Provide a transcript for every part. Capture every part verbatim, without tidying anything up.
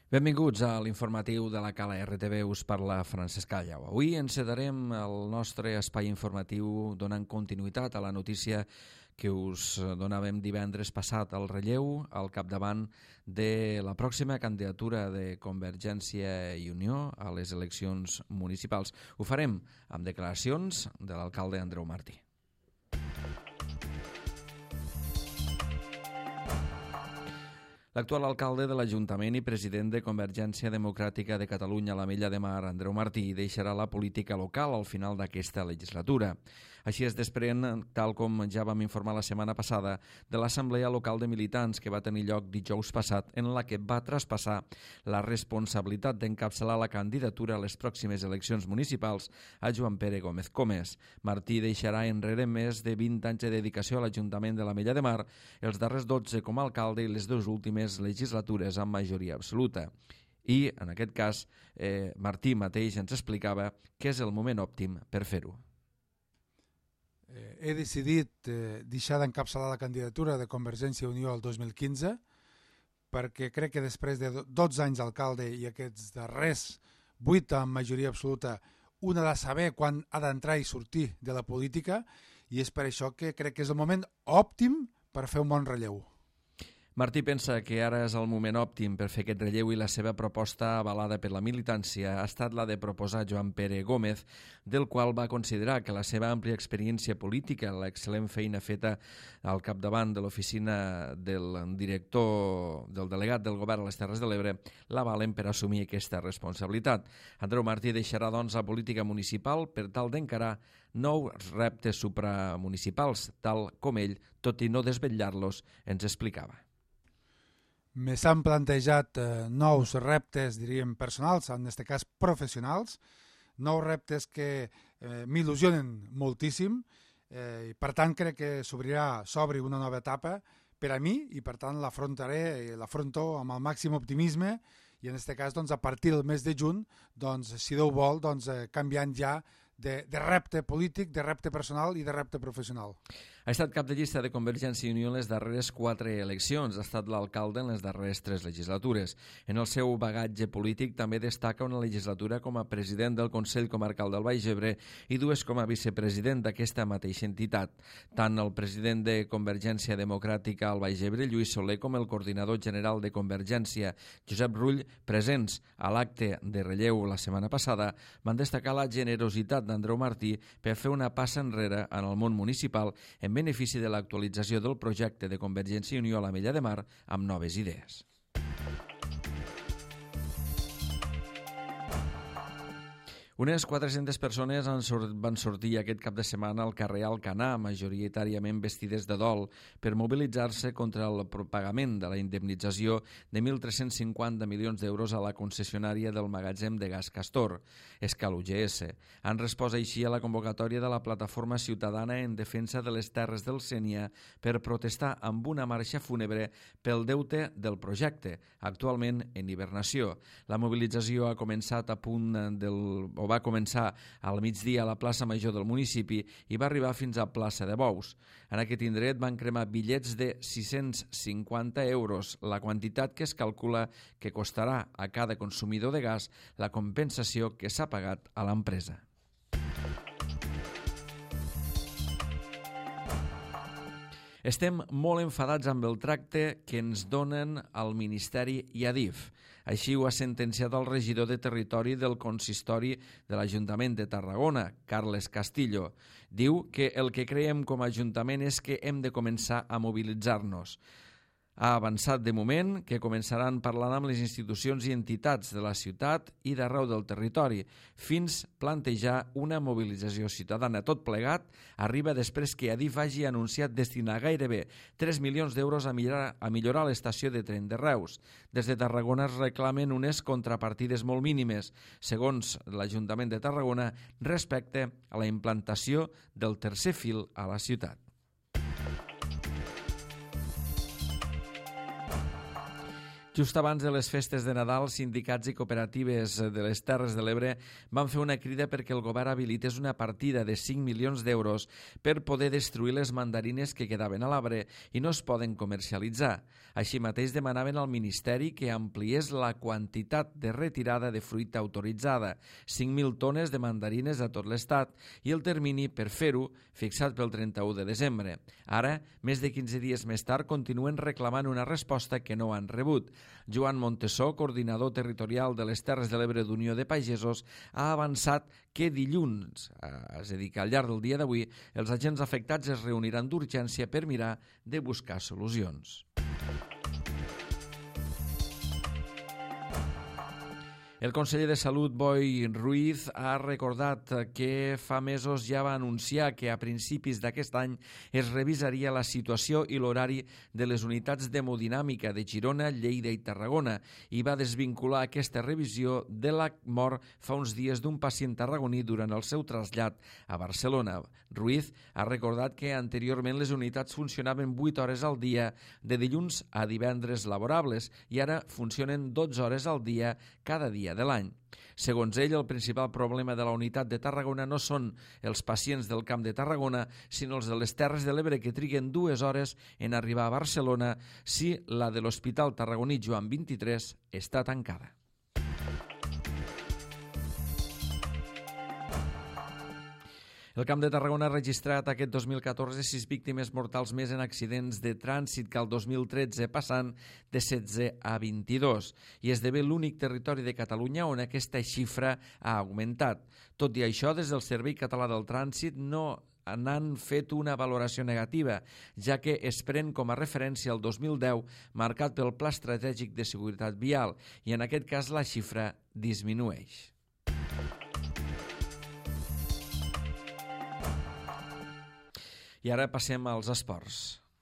Benvinguts a l'informatiu de la Cala R T V. Us parla Francesc Callau. Avui encetarem el nostre espai informatiu donant continuïtat a la notícia que us donàvem divendres passat al relleu al capdavant de la pròxima candidatura de Convergència i Unió a les eleccions municipals. Ho farem amb declaracions de l'alcalde Andreu Martí. L'actual alcalde de l'Ajuntament i president de Convergència Democràtica de Catalunya a l'Ametlla de Mar, Andreu Martí, deixarà la política local al final d'aquesta legislatura. Així es desprèn, tal com ja vam informar la setmana passada, de l'Assemblea Local de Militants que va tenir lloc dijous passat, en la que va traspassar la responsabilitat d'encapçalar la candidatura a les pròximes eleccions municipals a Joan Pere Gómez Comes. Martí deixarà enrere més de vint anys de dedicació a l'Ajuntament de l'Ametlla de Mar, els darrers dotze com a alcalde i les dues últimes legislatures amb majoria absoluta. I, en aquest cas, eh, Martí mateix ens explicava que és el moment òptim per fer-ho. Eh, he decidit eh, deixar d'encapçalar la candidatura de Convergència i Unió el dos mil quinze perquè crec que després de dotze anys d'alcalde i aquests darrers vuit amb majoria absoluta, un ha de saber quan ha d'entrar i sortir de la política, i és per això que crec que és el moment òptim per fer un bon relleu. Martí pensa que ara és el moment òptim per fer aquest relleu i la seva proposta avalada per la militància ha estat la de proposar Joan Pere Gómez, del qual va considerar que la seva àmplia experiència política, l'excel·lent feina feta al capdavant de l'oficina del director, del delegat del govern a les Terres de l'Ebre, l'avalen per assumir aquesta responsabilitat. Andreu Martí deixarà, doncs, la política municipal per tal d'encarar nous reptes supramunicipals, tal com ell, tot i no desvetllar-los, ens explicava. Me s'han plantejat eh, nous reptes, diríem, personals, en aquest cas professionals, nous reptes que eh, m'il·lusionen moltíssim, eh, i per tant crec que s'obrirà, s'obri una nova etapa per a mi, i per tant l'afrontaré, l'afronto amb el màxim optimisme, i en aquest cas, doncs, a partir del mes de juny, doncs, si Déu vol, doncs, eh, canviant ja de, de repte polític, de repte personal i de repte professional. Ha estat cap de llista de Convergència i Unió en les darreres quatre eleccions. Ha estat l'alcalde en les darreres tres legislatures. En el seu bagatge polític també destaca una legislatura com a president del Consell Comarcal del Baix Ebre i dues com a vicepresident d'aquesta mateixa entitat. Tant el president de Convergència Democràtica al Baix Ebre, Lluís Soler, com el coordinador general de Convergència, Josep Rull, presents a l'acte de relleu la setmana passada, van destacar la generositat d'Andreu Martí per fer una passa enrere en el món municipal en benefici de l'actualització del projecte de Convergència i Unió a l'Ametlla de Mar amb noves idees. Unes quatre-centes persones van sortir aquest cap de setmana al carrer Alcanar, majoritàriament vestides de dol, per mobilitzar-se contra el pagament de la indemnització de mil tres-cents cinquanta milions d'euros a la concessionària del magatzem de gas Castor, Escal U G S. Han respost així a la convocatòria de la plataforma ciutadana en defensa de les terres del Sénia per protestar amb una marxa fúnebre pel deute del projecte, actualment en hibernació. La mobilització ha començat a punt del va començar al migdia a la plaça Major del municipi i va arribar fins a plaça de Bous. En aquest indret van cremar bitllets de sis-cents cinquanta euros, la quantitat que es calcula que costarà a cada consumidor de gas la compensació que s'ha pagat a l'empresa. Estem molt enfadats amb el tracte que ens donen al Ministeri i Adif. Així ho ha sentenciat el regidor de Territori del Consistori de l'Ajuntament de Tarragona, Carles Castillo. Diu que el que creiem com a Ajuntament és que hem de començar a mobilitzar-nos. Ha avançat de moment que començaran parlant amb les institucions i entitats de la ciutat i d'arreu del territori, fins plantejar una mobilització ciutadana. Tot plegat arriba després que Adif hagi anunciat destinar gairebé tres milions d'euros a millorar, a millorar l'estació de tren de Reus. Des de Tarragona es reclamen unes contrapartides molt mínimes, segons l'Ajuntament de Tarragona, respecte a la implantació del tercer fil a la ciutat. Just abans de les festes de Nadal, sindicats i cooperatives de les Terres de l'Ebre van fer una crida perquè el govern habilités una partida de cinc milions d'euros per poder destruir les mandarines que quedaven a l'arbre i no es poden comercialitzar. Així mateix demanaven al Ministeri que ampliés la quantitat de retirada de fruita autoritzada, cinc mil tones de mandarines a tot l'Estat, i el termini per fer-ho fixat pel trenta-u de desembre. Ara, més de quinze dies més tard, continuen reclamant una resposta que no han rebut. Joan Montesó, coordinador territorial de les Terres de l'Ebre d'Unió de Pagesos, ha avançat que dilluns, és a dir, que al llarg del dia d'avui, els agents afectats es reuniran d'urgència per mirar de buscar solucions. El conseller de Salut, Boi Ruiz, ha recordat que fa mesos ja va anunciar que a principis d'aquest any es revisaria la situació i l'horari de les unitats d'hemodinàmica de Girona, Lleida i Tarragona i va desvincular aquesta revisió de la mort fa uns dies d'un pacient tarragoní durant el seu trasllat a Barcelona. Ruiz ha recordat que anteriorment les unitats funcionaven vuit hores al dia de dilluns a divendres laborables i ara funcionen dotze hores al dia cada dia de l'any. Segons ell, el principal problema de la unitat de Tarragona no són els pacients del Camp de Tarragona, sinó els de les Terres de l'Ebre que triguen dues hores en arribar a Barcelona si la de l'Hospital Tarragoní Joan vint-i-tres està tancada. El Camp de Tarragona ha registrat aquest dos mil catorze sis víctimes mortals més en accidents de trànsit que el dos mil tretze, passant de setze a vint-i-dos, i esdevé l'únic territori de Catalunya on aquesta xifra ha augmentat. Tot i això, des del Servei Català del Trànsit no n'han fet una valoració negativa, ja que es pren com a referència el dos mil deu, marcat pel Pla Estratègic de Seguretat Vial, i en aquest cas la xifra disminueix. I ara passem als esports.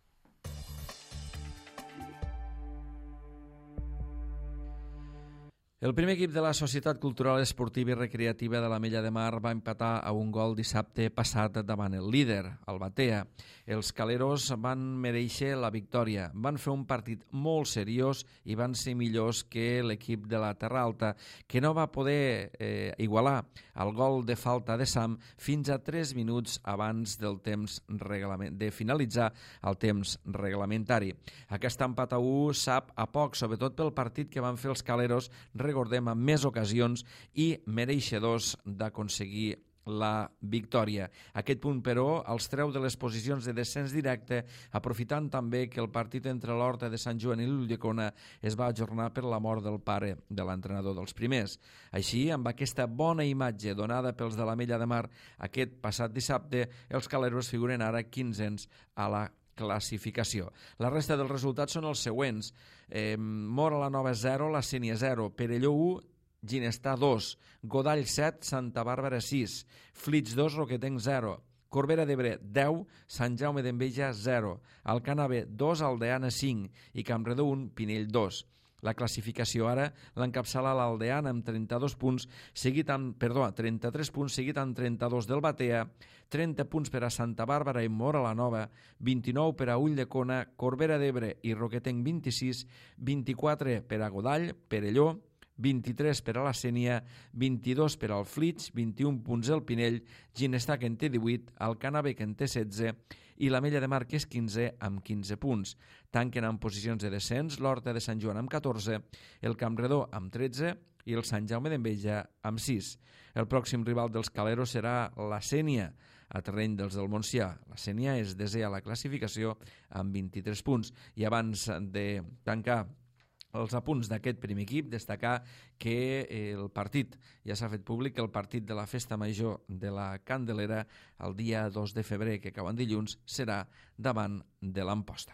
El primer equip de la Societat Cultural Esportiva i Recreativa de l'Ametlla de Mar va empatar a un gol dissabte passat davant el líder, el Batea. Els caleros van mereixer la victòria. Van fer un partit molt seriós i van ser millors que l'equip de la Terra Alta, que no va poder eh, igualar el gol de falta de Sam fins a tres minuts abans del temps reglament, de finalitzar el temps reglamentari. Aquest empat a u sap a poc, sobretot pel partit que van fer els caleros, recordem, amb més ocasions i mereixedors d'aconseguir la victòria. Aquest punt, però, els treu de les posicions de descens directe, aprofitant també que el partit entre l'Horta de Sant Joan i l'Ulldecona es va ajornar per la mort del pare de l'entrenador dels primers. Així, amb aquesta bona imatge donada pels de l'Ametlla de Mar aquest passat dissabte, els caleros figuren ara quinzens a la classificació. La resta dels resultats són els següents. Eh, Móra la Nova zero, la Sénia zero, Perelló u, Ginestar dos, Godall set, Santa Bàrbara sis, Flix dos, Roquetenc zero, Corbera d'Ebre deu, Sant Jaume d'Enveja zero, Alcanave dos, Aldeana cinc i Campredó un, Pinell dos. La classificació ara l'encapçala l'Aldeana amb trenta-dos punts, seguit amb, perdó, trenta-tres punts, seguit amb trenta-dos del Batea, trenta punts per a Santa Bàrbara i Móra la Nova, vint-i-nou per a Ulldecona, Corbera d'Ebre i Roquetenc vint-i-sis, vint-i-quatre per a Godall, Perelló, vint-i-tres per a la Sénia, vint-i-dos per al Flix, vint-i-un punts el Pinell, Ginestar que en té divuit, Alcanave que en té setze i l'Ametlla de Mar que és quinze amb quinze punts. Tanquen en posicions de descens l'Horta de Sant Joan amb catorze, el Campredó amb tretze i el Sant Jaume d'Enveja amb sis. El pròxim rival dels caleros serà la Sénia, a terreny dels del Montsià. La Sénia és desè a la classificació amb vint-i-tres punts. I abans de tancar els apunts d'aquest primer equip, destacar que el partit, ja s'ha fet públic, que el partit de la Festa Major de la Candelera el dia dos de febrer, que cau en dilluns, serà davant de l'Amposta.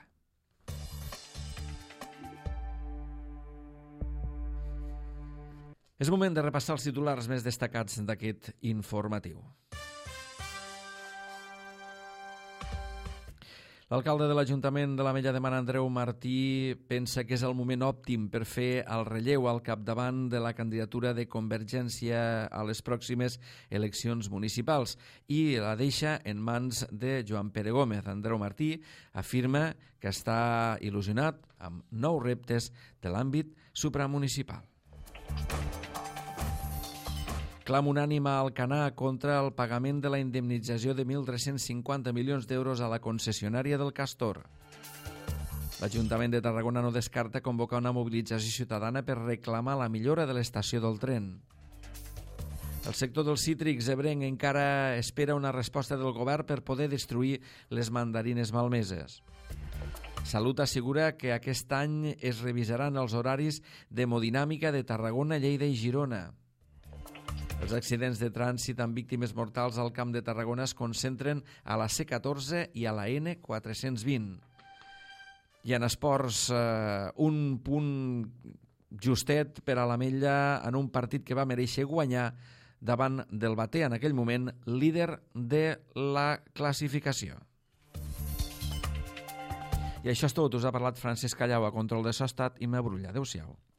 És moment de repassar els titulars més destacats d'aquest informatiu. L'alcalde de l'Ajuntament de l'Ametlla de Mar, Andreu Martí, pensa que és el moment òptim per fer el relleu al capdavant de la candidatura de Convergència a les pròximes eleccions municipals i la deixa en mans de Joan Pere Gómez. Andreu Martí afirma que està il·lusionat amb nous reptes de l'àmbit supramunicipal. Clam unànime a Alcanar contra el pagament de la indemnització de mil tres-cents cinquanta milions d'euros a la concessionària del Castor. L'Ajuntament de Tarragona no descarta convocar una mobilització ciutadana per reclamar la millora de l'estació del tren. El sector dels cítrics ebrenc encara espera una resposta del govern per poder destruir les mandarines malmeses. Salut assegura que aquest any es revisaran els horaris d'hemodinàmica de Tarragona, Lleida i Girona. Els accidents de trànsit amb víctimes mortals al Camp de Tarragona es concentren a la C catorze i a la N quatre-cents vint. I en esports, eh, un punt justet per a l'Ametlla en un partit que va mereixer guanyar davant del Bater, en aquell moment líder de la classificació. I això és tot. Us ha parlat Francesc Callau, a control de so ha estat Imma Brulla. Adéu-siau.